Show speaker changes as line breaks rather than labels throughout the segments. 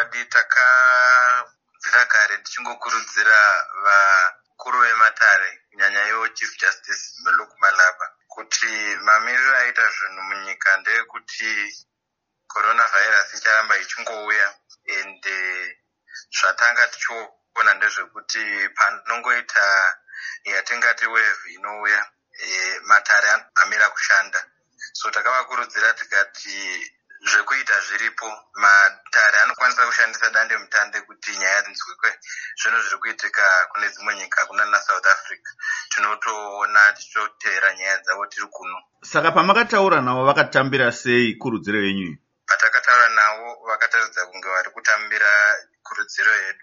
chokwadi takabvira kare tichingokurudzira vakuru vematare kunyanyayo Chief Justice Meluku Malaba kuti mamiriro aita zvinhu munyika ndeyekuti coronavirus icharamba ichingouya ende zvatanga tichiona ndezvekuti panongoita yatingati wave inouya matare amira kushanda. So takavakurudzira tikati zvekuita zviripo, matare anokwanisa kushandisa dande mutande kuti nyaya dzinzwikwe. Zvinhu zviri kuitika kune dzimwe nyika kunana South Africa tinotoona tichitotera nyaya dzavo tiri kuno.
Saka pamakataura navo vakatambira sei kurudziro yenyu?
Patakataura navo vakataridza kunge vari kutambira kurudziro yedu,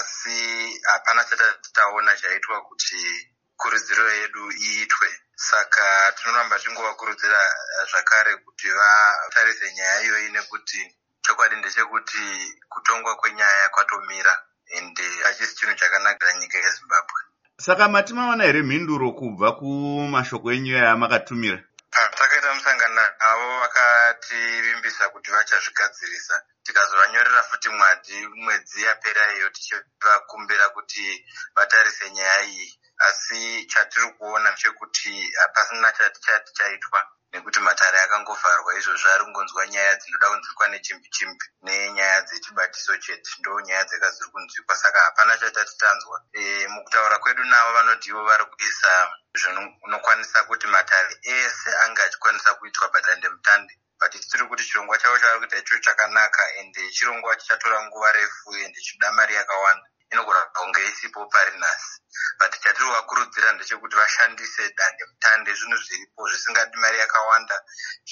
asi hapana chatataona chaitwa kuti kurudziro yedu iitwe. Saka tinoramba tingovakurudzira zvakare kuti vatarise nyaya iyoyi, nekuti chokwadi ndechekuti kutongwa kwenyaya kwatomira ende hachisi chinhu chakanakira nyika yeZimbabwe.
Saka mati mawana here mhinduro kubva kumashoko enyu yamakatumira?
Patakaita musangano avo vakativimbisa kuti vachazvigadzirisa. Tikazovanyorera futi mwedzi yapera iyo tichivakumbira kuti vatarise nyaya iyi, asi chatiri kuona chekuti hapasina chati chaitwa nekuti matare akangovharwa. Izvozvo ari kungonzwa nyaya dzinoda kunzwikwa nechimbi-chimbi nenyaya dzechibatiso chete, ndo nyaya dzega dziri kunzwikwa. Saka hapana chatati tanzwa. Mukutaura kwedu navo vanoti ivo vari kuisa zvinokwanisa kuti matare ese anga achikwanisa kuitwa padande mutande. But tiri kuti chirongwa chavo chavari kuita icho chakanaka ende chirongwa chichatora nguva refu ende chichida mari yakawanda. Inogona kunge isipo pari nhasi. But chatiri kuvakurudzira ndechekuti vashandise dande mutande, zvinhu zviripo zvisingadi mari yakawanda,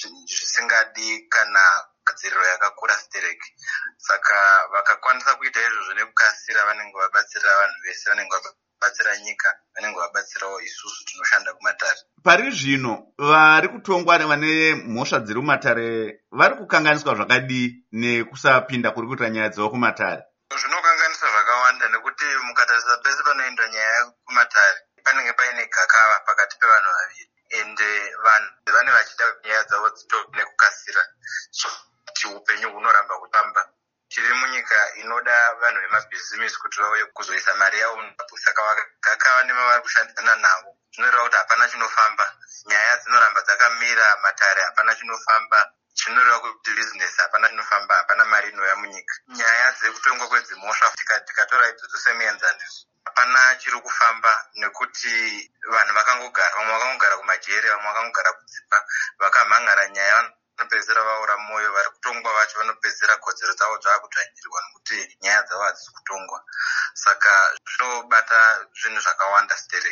zvisingadi kana gadziriro yakakura stereki. Saka vakakwanisa kuita izvozvo nekukasira, vanenge vabatsira vanhu vese, vanenge vabatsira nyika, vanenge vabatsirawo isusu tinoshanda kumatare.
Pari zvino vari kutongwa vane mhosva dziri kumatare vari kukanganiswa zvakadii nekusapinda kuri kuita nyaya dzavo kumatare?
Zvinokanganisa zvakawanda, nekuti mukatarisa pese panoendwa nyaya kumatare panenge paine gakava pakati pevanhu vaviri, ende vanhu vane vachida nyaya dzavo dzitore nekukasira, so kuti upenyu hunoramba kutamba. Tiri munyika inoda vanhu vemabhizimisi kuti vauye kuzoisa mari yavo muNzimbabwe. Saka gakava nevavari kushandidzana navo zvinoreva kuti hapana chinofamba, nyaya dzinoramba dzakamira, matare hapana chinofamba, chinoreva kuti bizinesi hapana chinofamba, hapana mari inouya munyika. Nyaya dzekutongwa kwedzimhosva tikatora idzodzo semienzaniso, hapana chiri kufamba nekuti vanhu vakangogara, vamwe vakangogara kumajere, vamwe vakangogara kudzimba, vakamhangara nyaya vanopedzera vaora mwoyo. Vari kutongwa vacho vanopedzera kodzero dzavo dzavakudzvanyirwa nekuti nyaya dzavo hadzisi kutongwa. Saka zvinobata zvinhu zvakawanda stereki.